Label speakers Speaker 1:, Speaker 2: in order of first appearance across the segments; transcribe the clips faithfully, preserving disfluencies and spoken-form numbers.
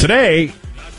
Speaker 1: today,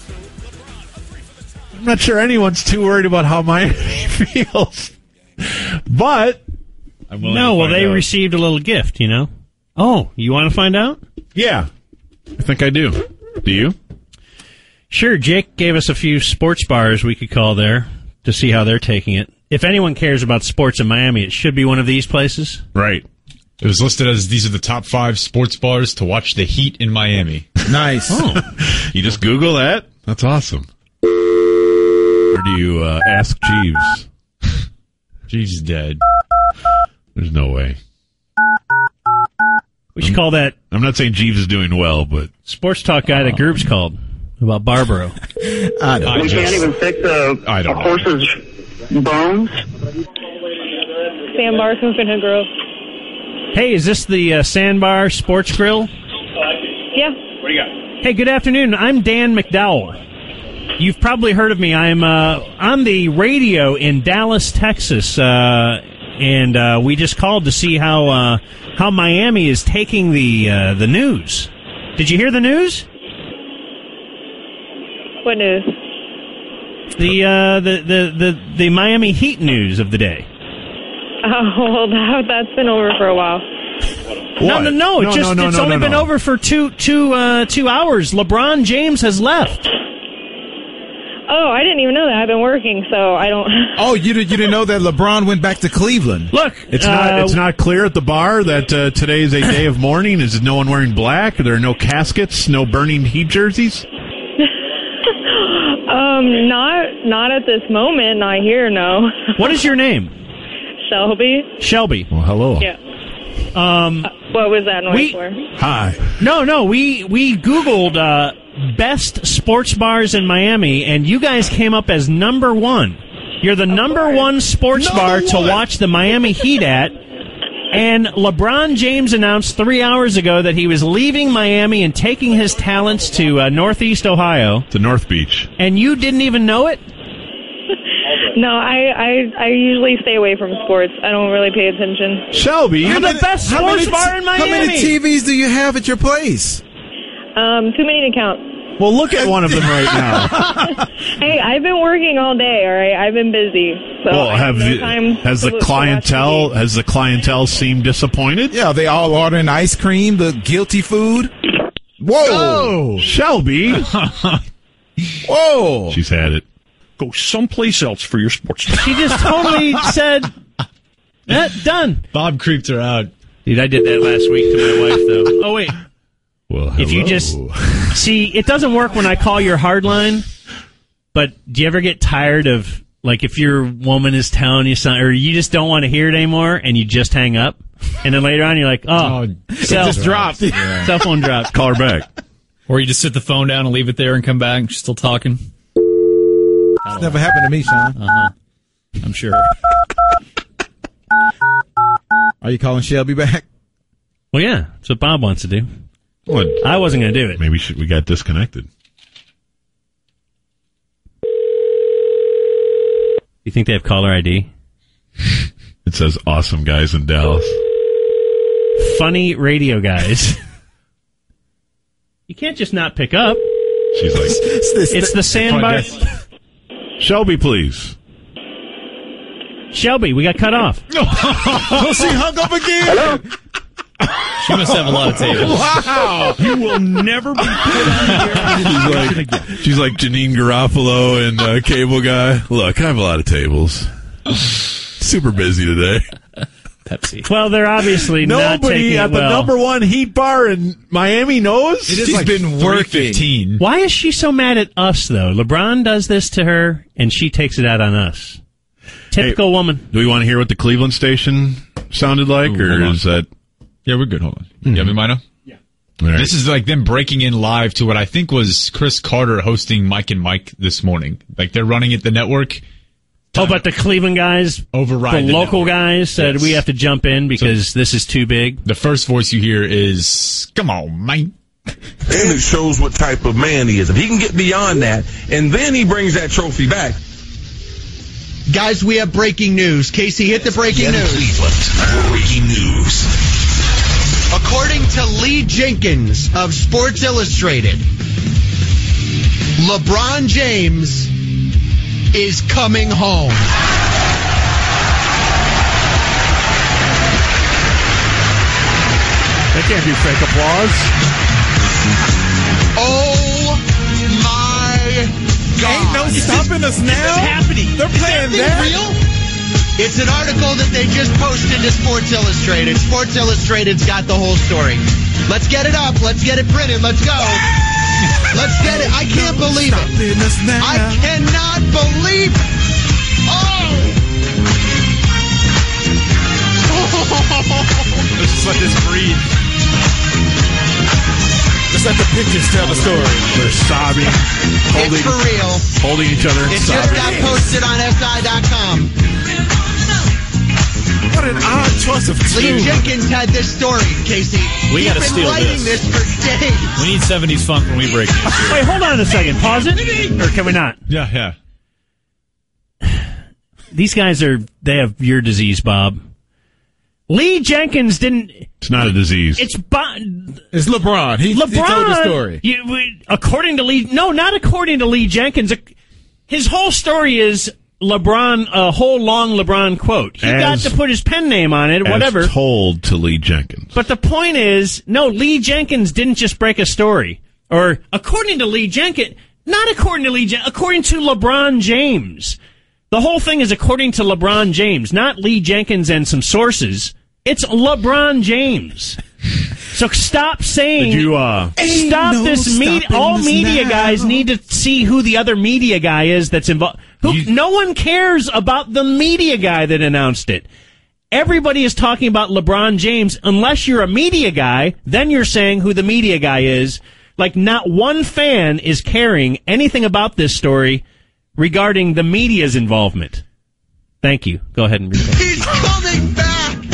Speaker 1: I'm not sure anyone's too worried about how Miami feels. But
Speaker 2: no, well, they out. received a little gift, you know. Oh, you want to find out?
Speaker 1: Yeah, I think I do. Do you?
Speaker 2: Sure. Jake gave us a few sports bars we could call there to see how they're taking it. If anyone cares about sports in Miami, it should be one of these places.
Speaker 1: Right.
Speaker 3: It was listed as these are the top five sports bars to watch the Heat in Miami.
Speaker 4: Nice.
Speaker 1: Oh, you just Google that? That's awesome. Or do you uh, ask Jeeves?
Speaker 3: Jeeves is dead.
Speaker 1: There's no way.
Speaker 2: We should I'm, call that...
Speaker 1: I'm not saying Jeeves is doing well, but...
Speaker 2: Sports talk guy that Group's called about Barbaro.
Speaker 4: I don't
Speaker 5: We can't even fix a,
Speaker 3: I don't
Speaker 5: a horse's bones.
Speaker 6: Sandbar, Coconut Grove.
Speaker 2: Hey, is this the uh, Sandbar Sports Grill?
Speaker 6: Yeah.
Speaker 5: What do you got?
Speaker 2: Hey, good afternoon. I'm Dan McDowell. You've probably heard of me. I'm uh, on the radio in Dallas, Texas, uh, and uh, we just called to see how uh, how Miami is taking the uh, the news. Did you hear the news?
Speaker 6: What news?
Speaker 2: The uh, the, the the the Miami Heat news of the day.
Speaker 6: Oh, well, that, that's been over for a while.
Speaker 2: No, no, no.
Speaker 1: No,
Speaker 2: Just
Speaker 1: no, no,
Speaker 2: it's
Speaker 1: no,
Speaker 2: only
Speaker 1: no,
Speaker 2: been
Speaker 1: no.
Speaker 2: over for two two uh, two hours. LeBron James has left.
Speaker 6: Oh, I didn't even know that. I've been working, so I don't...
Speaker 4: Oh, you, did, you didn't know that LeBron went back to Cleveland?
Speaker 2: Look,
Speaker 1: It's
Speaker 2: uh,
Speaker 1: not It's not clear at the bar that uh, today is a day of mourning. Is no one wearing black? There are no caskets, no burning Heat jerseys?
Speaker 6: um, not not at this moment. Not here, no.
Speaker 2: What is your name?
Speaker 6: Shelby?
Speaker 2: Shelby.
Speaker 1: Well, hello.
Speaker 6: Yeah.
Speaker 2: Um,
Speaker 6: Uh, what was that noise
Speaker 2: we-
Speaker 6: for?
Speaker 1: Hi.
Speaker 2: no, no. We we Googled uh, best sports bars in Miami, and you guys came up as number one. You're the number
Speaker 6: course.
Speaker 2: one sports
Speaker 1: Number
Speaker 2: bar to
Speaker 1: one.
Speaker 2: watch the Miami Heat at. And LeBron James announced three hours ago that he was leaving Miami and taking his talents to uh, Northeast Ohio.
Speaker 1: To North Beach.
Speaker 2: And you didn't even know it?
Speaker 6: No, I, I I usually stay away from sports. I don't really pay attention.
Speaker 1: Shelby,
Speaker 2: You're
Speaker 1: you
Speaker 2: the best
Speaker 4: How
Speaker 2: sports
Speaker 4: many
Speaker 2: bar
Speaker 4: t-
Speaker 2: in Miami.
Speaker 4: How many T Vs do you have at your place?
Speaker 6: Um, too many to count.
Speaker 1: well, look at one of them right now.
Speaker 6: Hey, I've been working all day, all right? I've been busy. So
Speaker 1: Well,
Speaker 6: I
Speaker 1: have
Speaker 6: no
Speaker 1: you,
Speaker 6: time
Speaker 1: has
Speaker 6: to-
Speaker 1: the
Speaker 6: to watch
Speaker 1: clientele
Speaker 6: T V.
Speaker 1: has the clientele seemed disappointed?
Speaker 4: Yeah, they all ordering ice cream, the guilty food. Whoa!
Speaker 1: Shelby,
Speaker 4: Whoa!
Speaker 1: she's had it.
Speaker 7: Go someplace else for your sports.
Speaker 2: She just totally said, eh, done.
Speaker 3: Bob creeped her out.
Speaker 2: Dude, I did that last week to my wife, though. Oh, wait.
Speaker 1: Well,
Speaker 2: If you
Speaker 1: hello.
Speaker 2: just see, it doesn't work when I call your hard line, but do you ever get tired of, like, if your woman is telling you something, or you just don't want to hear it anymore, and you just hang up, and then later on you're like, oh,
Speaker 3: Oh,
Speaker 2: cell,
Speaker 4: just dropped.
Speaker 3: Yeah.
Speaker 2: cell phone dropped.
Speaker 1: call her back.
Speaker 8: Or you just sit the phone down and leave it there and come back and she's still talking.
Speaker 4: It's never happened to me, Sean.
Speaker 8: Uh-huh. I'm sure.
Speaker 4: Are you calling Shelby back?
Speaker 2: Well, yeah, that's what Bob wants to do.
Speaker 1: What?
Speaker 2: I wasn't going to do it.
Speaker 1: Maybe she, we got disconnected.
Speaker 2: You think they have caller I D?
Speaker 1: It says awesome guys in Dallas.
Speaker 2: Funny radio guys. You can't just not pick up.
Speaker 1: She's like,
Speaker 2: It's the sandbar.
Speaker 1: Shelby, please.
Speaker 2: Shelby, we got cut off.
Speaker 4: Oh, she hung up again.
Speaker 8: She must have a lot of tables.
Speaker 1: Wow.
Speaker 7: You will never be put on here.
Speaker 1: She's like, she's like Janine Garofalo and uh, Cable Guy. Look, I have a lot of tables. Super busy today.
Speaker 8: Pepsi.
Speaker 2: Well, they're obviously not taking
Speaker 1: Nobody
Speaker 2: it
Speaker 1: at the
Speaker 2: well.
Speaker 1: number one Heat bar in Miami knows.
Speaker 3: It is
Speaker 4: She's
Speaker 3: like
Speaker 4: been
Speaker 3: three
Speaker 4: working.
Speaker 3: fifteen.
Speaker 2: Why is she so mad at us, though? LeBron does this to her, and she takes it out on us. Typical
Speaker 1: Hey,
Speaker 2: woman.
Speaker 1: Do we want to hear what the Cleveland station sounded like,
Speaker 3: Ooh,
Speaker 1: or
Speaker 3: hold on.
Speaker 1: is that?
Speaker 3: Yeah, we're good. Hold on. You have me, Mino?
Speaker 1: All right.
Speaker 3: This is like them breaking in live to what I think was Chris Carter hosting Mike and Mike this morning. Like they're running it the network.
Speaker 2: Oh, but the Cleveland guys,
Speaker 3: Override
Speaker 2: the,
Speaker 3: the
Speaker 2: local
Speaker 3: network.
Speaker 2: guys said
Speaker 3: Yes.
Speaker 2: we have to jump in because this is too big.
Speaker 3: The first voice you hear is, "Come on, man."
Speaker 9: And it shows what type of man he is. If he can get beyond that, and then he brings that trophy back.
Speaker 10: Guys, we have breaking news. Casey, hit the breaking news.
Speaker 9: Cleveland, breaking news.
Speaker 10: According to Lee Jenkins of Sports Illustrated, LeBron James is coming home.
Speaker 1: That can't be fake applause.
Speaker 10: Oh my God.
Speaker 4: Ain't no stopping us now.
Speaker 10: This is happening.
Speaker 4: They're playing
Speaker 10: is that.
Speaker 4: that.
Speaker 10: Real? It's an article that they just posted to Sports Illustrated. Sports Illustrated's got the whole story. Let's get it up. Let's get it printed. Let's go. Let's get it. I can't believe it. I cannot believe it. Oh!
Speaker 4: Let's just let this breathe. Just let the pictures tell the story.
Speaker 1: They're sobbing, holding,
Speaker 10: It's for real.
Speaker 1: holding each other. And
Speaker 10: It
Speaker 1: sobbing.
Speaker 10: just got posted on S I dot com.
Speaker 4: What an odd choice of
Speaker 10: Lee
Speaker 4: tune.
Speaker 10: Jenkins had this story, Casey.
Speaker 8: We
Speaker 10: He's
Speaker 8: gotta
Speaker 10: been
Speaker 8: steal
Speaker 10: writing
Speaker 8: this.
Speaker 10: this for days.
Speaker 8: We need seventies funk when we break this.
Speaker 2: Wait, hold on a second. Pause it, or can we not?
Speaker 3: Yeah, yeah.
Speaker 2: These guys are, they have your disease, Bob. Lee Jenkins didn't.
Speaker 1: It's not a disease.
Speaker 2: It's Bo-
Speaker 4: It's LeBron. He,
Speaker 2: LeBron.
Speaker 4: he told the story.
Speaker 2: You, we- according to Lee, no, not according to Lee Jenkins. His whole story is LeBron, a whole long LeBron quote. He
Speaker 1: As-
Speaker 2: got to put his pen name on it,
Speaker 1: As
Speaker 2: whatever.
Speaker 1: told to Lee Jenkins.
Speaker 2: But the point is, no, Lee Jenkins didn't just break a story. Or, according to Lee Jenkins, not according to Lee Jenkins, according to LeBron James. The whole thing is according to LeBron James, not Lee Jenkins and some sources. It's LeBron James. So stop saying,
Speaker 1: Did you, uh,
Speaker 2: stop
Speaker 4: no
Speaker 2: this media.
Speaker 4: stopping
Speaker 2: All
Speaker 4: this
Speaker 2: media
Speaker 4: now.
Speaker 2: guys need to see who the other media guy is that's involved. Who,
Speaker 3: You-
Speaker 2: no one cares about the media guy that announced it. Everybody is talking about LeBron James. Unless you're a media guy, then you're saying who the media guy is. Like, not one fan is caring anything about this story regarding the media's involvement. Thank you. Go ahead and read it.
Speaker 10: He's coming back.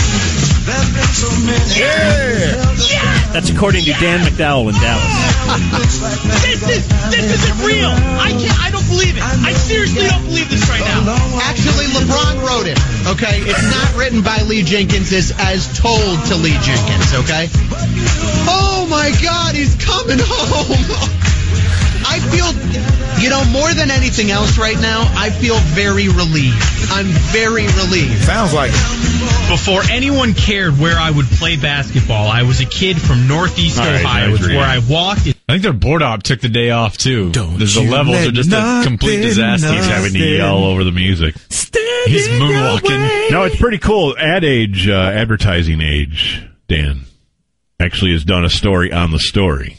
Speaker 2: Yeah! That's according to Dan McDowell in Dallas.
Speaker 10: This is this isn't real. I can't. I don't believe it. I seriously don't believe this right now. Actually, LeBron wrote it. Okay, it's not written by Lee Jenkins. It's as told to Lee Jenkins. Okay. Oh my God, he's coming home. I feel, you know, more than anything else right now, I feel very relieved. I'm very relieved.
Speaker 4: Sounds like it.
Speaker 11: Before anyone cared where I would play basketball, I was a kid from Northeast
Speaker 3: All right,
Speaker 11: Ohio.
Speaker 3: I
Speaker 11: It's
Speaker 3: agree.
Speaker 11: where I walked.
Speaker 3: I think their board op took the day off too.
Speaker 4: Don't
Speaker 3: There's the
Speaker 4: you
Speaker 3: levels
Speaker 4: let
Speaker 3: are just a
Speaker 4: nothing,
Speaker 3: complete disaster.
Speaker 1: He's having to yell over the music.
Speaker 3: He's moonwalking.
Speaker 1: No, it's pretty cool. Ad Age, uh, Advertising Age, Dan, actually has done a story on the story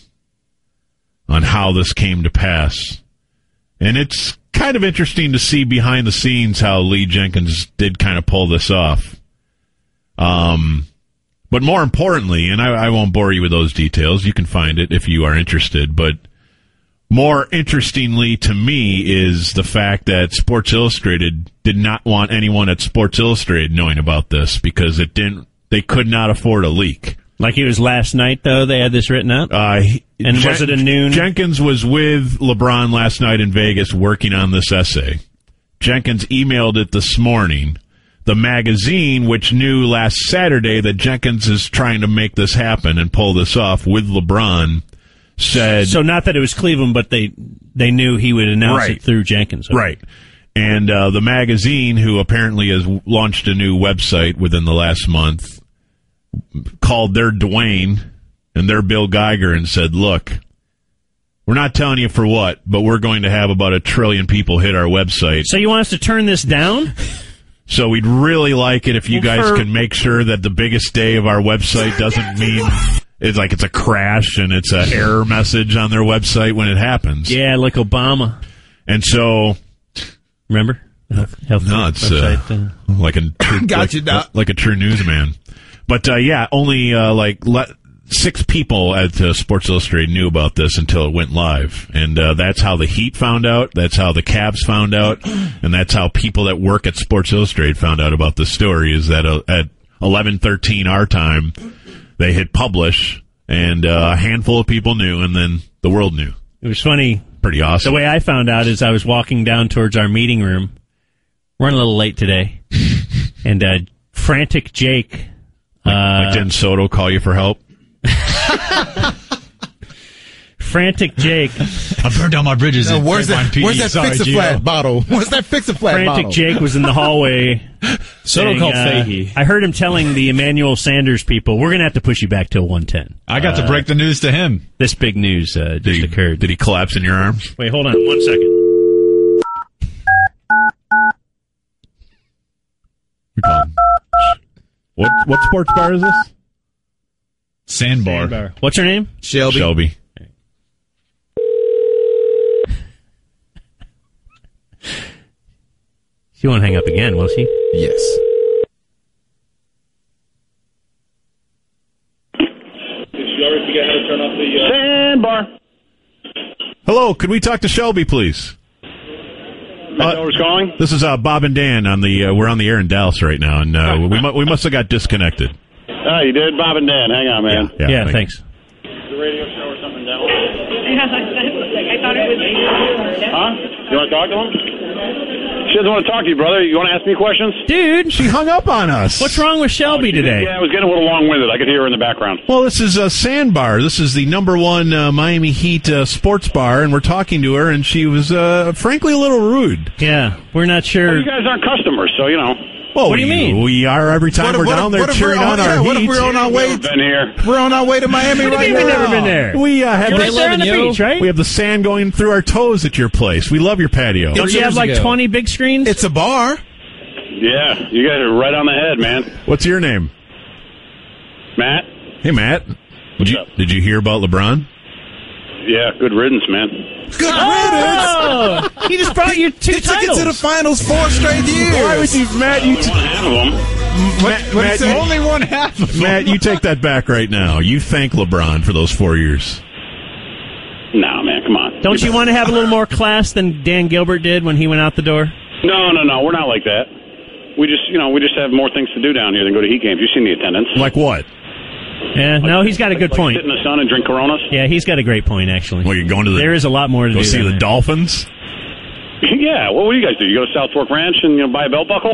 Speaker 1: on how this came to pass. And it's kind of interesting to see behind the scenes how Lee Jenkins did kind of pull this off. Um, but more importantly, and I, I won't bore you with those details, you can find it if you are interested, but more interestingly to me is the fact that Sports Illustrated did not want anyone at Sports Illustrated knowing about this because it didn't, they could not afford a leak.
Speaker 2: Like it was last night, though, they had this written up?
Speaker 1: Uh, he-
Speaker 2: And was it a noon?
Speaker 1: Jenkins was with LeBron last night in Vegas working on this essay. Jenkins emailed it this morning. The magazine, which knew last Saturday that Jenkins is trying to make this happen and pull this off with LeBron, said...
Speaker 2: So not that it was Cleveland, but they they knew he would announce
Speaker 1: Right.
Speaker 2: it through Jenkins. Okay.
Speaker 1: Right. And uh, the magazine, who apparently has launched a new website within the last month, called their Dwayne and their Bill Geiger and said, look, we're not telling you for what, but we're going to have about a trillion people hit our website.
Speaker 2: So you want us to turn this down?
Speaker 1: So we'd really like it if you
Speaker 2: Well,
Speaker 1: guys
Speaker 2: for-
Speaker 1: can make sure that the biggest day of our website doesn't mean it's like it's a crash and it's an error message on their website when it happens.
Speaker 2: Yeah, like Obama.
Speaker 1: And so...
Speaker 2: Remember? Health, health
Speaker 1: No, it's uh,
Speaker 2: website, uh,
Speaker 1: like a true,
Speaker 4: Got
Speaker 1: like,
Speaker 4: you, Doc.
Speaker 1: like a true newsman. But uh, yeah, only uh, like le- six people at uh, Sports Illustrated knew about this until it went live, and uh, that's how the Heat found out. That's how the Cavs found out, and that's how people that work at Sports Illustrated found out about this story. Is that uh, at eleven thirteen our time, they hit publish, and uh, a handful of people knew, and then the world knew.
Speaker 2: It was funny.
Speaker 1: Pretty awesome.
Speaker 2: The way I found out is I was walking down towards our meeting room. Running a little late today. And uh, Frantic Jake...
Speaker 1: Like,
Speaker 2: uh,
Speaker 1: like didn't Soto call you for help?
Speaker 2: Frantic Jake
Speaker 3: I burned down my bridges.
Speaker 4: Uh,
Speaker 3: at
Speaker 4: where's that?
Speaker 3: Fairmont P E.
Speaker 4: Where's that
Speaker 3: Sorry,
Speaker 4: fix a
Speaker 3: Gio.
Speaker 4: flat bottle? Where's that fix a flat
Speaker 2: Frantic
Speaker 4: bottle?
Speaker 2: Jake was in the hallway.
Speaker 8: So
Speaker 2: saying,
Speaker 8: called
Speaker 2: uh,
Speaker 8: Fahey.
Speaker 2: I heard him telling the Emmanuel Sanders people, "We're going to have to push you back till one ten."
Speaker 3: I got
Speaker 2: uh,
Speaker 3: to break the news to him.
Speaker 2: This big news uh, just
Speaker 1: Did he,
Speaker 2: occurred.
Speaker 1: did he collapse in your arms?
Speaker 2: Wait, hold on one second.
Speaker 1: We call him. What what sports bar is this?
Speaker 3: Sandbar.
Speaker 2: Sandbar. What's her name?
Speaker 4: Shelby.
Speaker 1: Shelby.
Speaker 2: She won't hang up again, will she?
Speaker 4: Yes.
Speaker 5: Sandbar.
Speaker 1: Hello, could we talk to Shelby, please?
Speaker 5: Uh, who's calling?
Speaker 1: This is uh, Bob and Dan on the. Uh, we're on the air in Dallas right now, and uh, we mu- we must have got disconnected.
Speaker 5: Oh, you did? Bob and Dan. Hang on, man.
Speaker 1: Yeah,
Speaker 2: Yeah,
Speaker 1: thank-
Speaker 2: thanks.
Speaker 5: The radio show or something down?
Speaker 6: Yeah, I thought it was.
Speaker 5: Huh? You want to talk to him? She doesn't want to talk to you, brother. You want to ask me questions?
Speaker 2: Dude,
Speaker 1: She hung up on us.
Speaker 2: what's wrong with Shelby today?
Speaker 5: Yeah, I was getting a little long-winded. I could hear her in the background.
Speaker 1: Well, this is a Sandbar. This is the number one uh, Miami Heat uh, sports bar, and we're talking to her, and she was, uh, frankly, a little rude.
Speaker 2: Yeah, we're not
Speaker 5: Well,
Speaker 2: sure.
Speaker 5: you guys aren't customers, so, you know.
Speaker 1: Well,
Speaker 2: What do you
Speaker 1: we,
Speaker 2: mean?
Speaker 1: We are every time
Speaker 4: What if-
Speaker 1: we're
Speaker 4: what
Speaker 1: down
Speaker 4: if-
Speaker 1: there
Speaker 4: what if
Speaker 1: cheering
Speaker 4: we're
Speaker 1: on
Speaker 4: on-
Speaker 1: our
Speaker 4: yeah, what if
Speaker 1: Heat.
Speaker 4: we're on our way?
Speaker 5: Been here.
Speaker 4: We're on our way to Miami
Speaker 2: What do
Speaker 4: right
Speaker 2: you
Speaker 4: now.
Speaker 2: mean we've never been there?
Speaker 1: We uh, have
Speaker 2: You're
Speaker 1: the,
Speaker 2: right there on the
Speaker 8: you.
Speaker 2: beach, right?
Speaker 1: we have the sand going through our toes at your place. We love your patio.
Speaker 2: Don't you have
Speaker 8: years
Speaker 2: like
Speaker 8: ago.
Speaker 2: twenty big screens?
Speaker 4: It's a bar.
Speaker 5: Yeah, you guys are right on the head, man.
Speaker 1: What's your name?
Speaker 5: Matt?
Speaker 1: Hey, Matt. Did you
Speaker 5: up?
Speaker 1: did you hear about LeBron?
Speaker 5: Yeah, good riddance, man.
Speaker 4: Good riddance.
Speaker 2: Oh, he just brought you two
Speaker 4: He took it
Speaker 2: titles.
Speaker 4: to the finals four straight years.
Speaker 1: Why would you, Matt? You t-
Speaker 5: One half of them.
Speaker 4: What, what
Speaker 1: Matt,
Speaker 4: he said?
Speaker 3: Only one half of
Speaker 1: Matt, you take that back right now. You thank LeBron for those four years.
Speaker 5: No, man, come on.
Speaker 2: Don't you want to have a little more class than Dan Gilbert did when he went out the door?
Speaker 5: No, no, no. We're not like that. We just, you know, we just have more things to do down here than go to Heat games. You've seen the attendance.
Speaker 1: Like what?
Speaker 2: Yeah, no, he's got a good
Speaker 5: Like
Speaker 2: point.
Speaker 5: sit in the sun and drink Coronas.
Speaker 2: Yeah, he's got a great point, actually.
Speaker 1: Well, you're going to the
Speaker 2: There is a lot more to
Speaker 1: go
Speaker 2: do.
Speaker 1: see
Speaker 2: down
Speaker 1: the
Speaker 2: there.
Speaker 1: Dolphins.
Speaker 5: Yeah, well, what do you guys do? You go to South Fork Ranch and, you know, buy a belt buckle?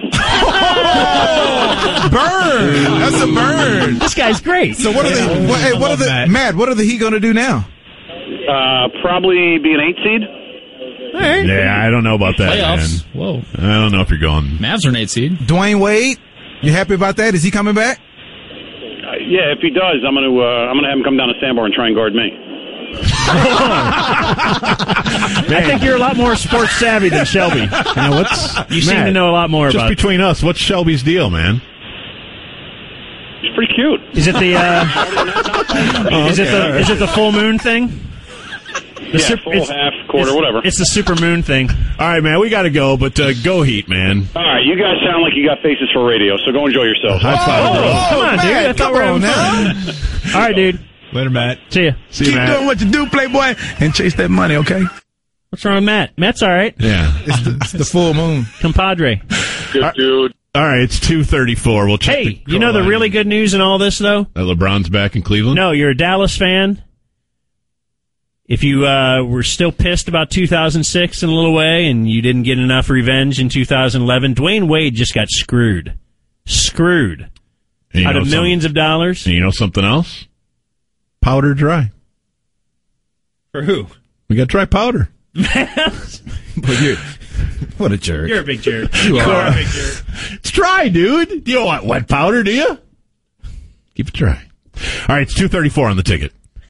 Speaker 4: Burn. That's a burn.
Speaker 2: This guy's great.
Speaker 4: So what are they? What, hey, what are the
Speaker 3: Matt.
Speaker 4: Matt? What are the Heat going to do now?
Speaker 5: Uh, probably be an eight seed.
Speaker 2: All right.
Speaker 1: Yeah, I don't know about that,
Speaker 8: Playoffs.
Speaker 1: man.
Speaker 8: Whoa.
Speaker 1: I don't know if you're going.
Speaker 8: Mavs are an eight seed.
Speaker 4: Dwayne Wade. You happy about that? Is he coming back?
Speaker 5: Uh, yeah, if he does, I'm gonna uh, I'm gonna have him come down to Sandbar and try and guard me.
Speaker 2: I think you're a lot more sports savvy than Shelby.
Speaker 1: Now, what's
Speaker 2: You seem
Speaker 1: Matt,
Speaker 2: to know a lot more
Speaker 1: just
Speaker 2: about.
Speaker 1: between us, what's Shelby's deal, man?
Speaker 5: He's pretty cute.
Speaker 2: Is it the uh, is it the is it the full moon thing? The
Speaker 5: Yeah,
Speaker 2: sup-
Speaker 5: full,
Speaker 2: it's-
Speaker 5: half, quarter,
Speaker 2: it's-
Speaker 5: whatever.
Speaker 2: It's the super moon thing.
Speaker 1: All right, man, we got to go, but uh, go Heat, man.
Speaker 5: All right, you guys sound like you got faces for radio, so go enjoy yourselves.
Speaker 1: High five, bro.
Speaker 2: Come on, dude. I
Speaker 4: Matt,
Speaker 2: thought we were
Speaker 4: come
Speaker 2: having
Speaker 4: on
Speaker 2: fun. All right, dude.
Speaker 3: Later, Matt.
Speaker 2: See ya.
Speaker 1: See you,
Speaker 12: Keep
Speaker 1: Matt.
Speaker 12: doing what you do, Playboy, and chase that money, okay?
Speaker 2: What's wrong with Matt? Matt's all right.
Speaker 1: Yeah.
Speaker 4: It's the, it's the full moon.
Speaker 2: Compadre.
Speaker 5: Good dude.
Speaker 1: All right, it's two thirty-four. We'll check.
Speaker 2: Hey, you know the really good news in all this, though?
Speaker 1: That LeBron's back in Cleveland?
Speaker 2: No, you're a Dallas fan. If you uh, were still pissed about two thousand six in a little way and you didn't get enough revenge in two thousand eleven, Dwayne Wade just got screwed. Screwed.
Speaker 1: And you
Speaker 2: Out
Speaker 1: know
Speaker 2: of millions of dollars.
Speaker 1: And you know something else? Powder dry.
Speaker 2: For who?
Speaker 1: We got dry powder.
Speaker 4: But you're, what a jerk.
Speaker 2: You're a big jerk.
Speaker 4: You are.
Speaker 2: a big jerk.
Speaker 1: It's dry, dude. You don't want wet powder, do you? Keep it dry. All right, it's two thirty-four on the ticket.